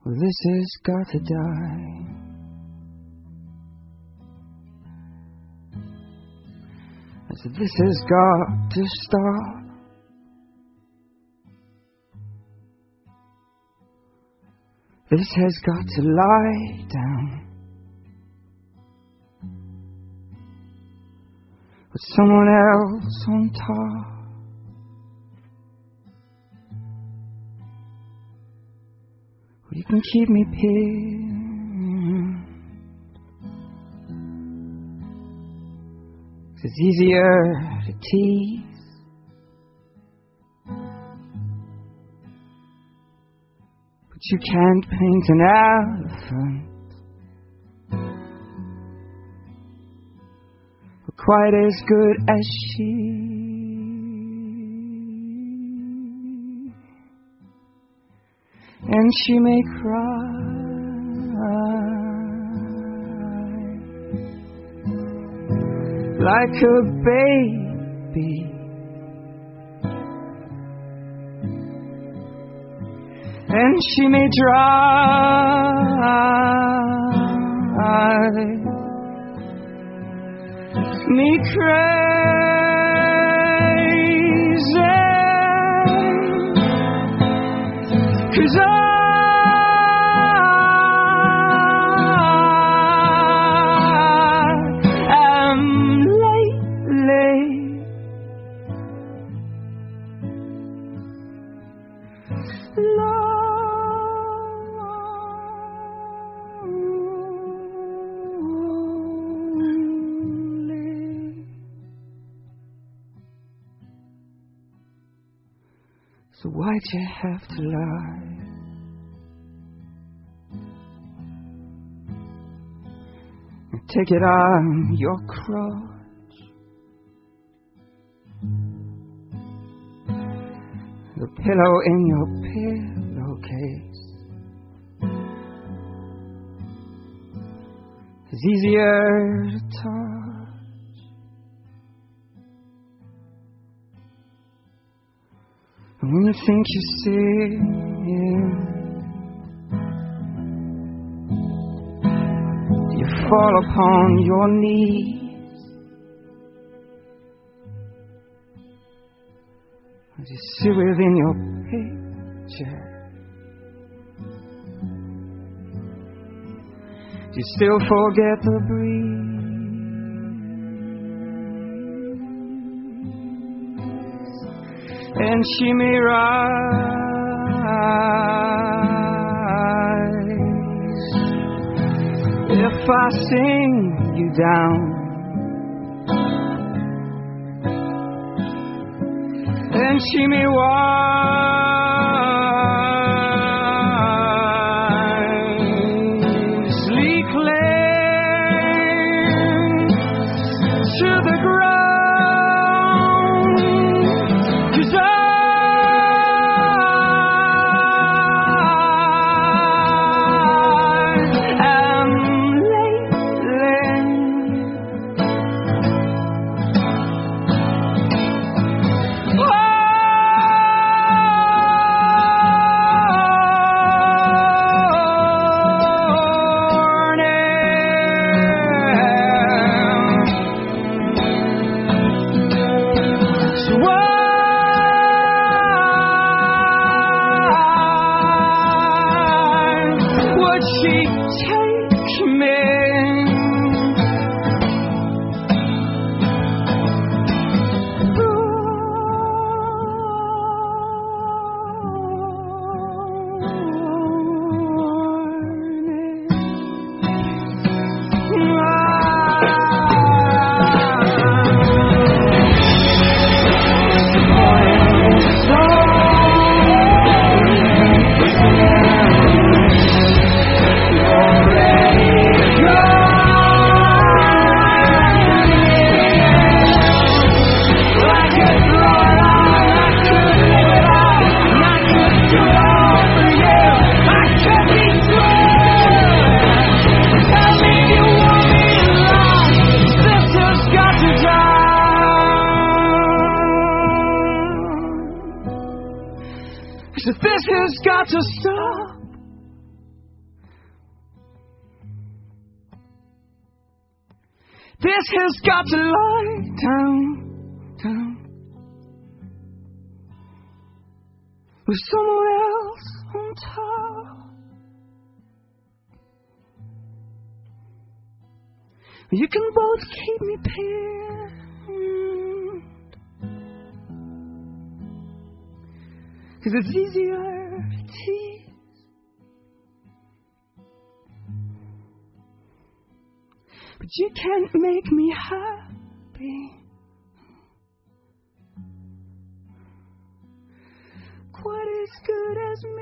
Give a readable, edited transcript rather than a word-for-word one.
Well, this has got to die. I said, this has got to stop. This has got to lie down. With someone else on top. Well, you can keep me pinned. It's easier to tease. But you can't paint an elephant quite as good as she. And she may cry like a baby, and she may drive me crazy, 'cause I am lately so why'd you have to lie? Take it on your crutch, the pillow in your pillowcase is easier to touch. And when you think you're seeing, you fall upon your knees as you sit within your picture. You still forget the breeze, and she may rise if I sing you down, and she may wisely cling to the ground, 'cause I this has got to stop. This has got to lie down with someone else on top. You can both keep me pinned, 'cause it's easier to tease. But you can't make me happy quite as good as me.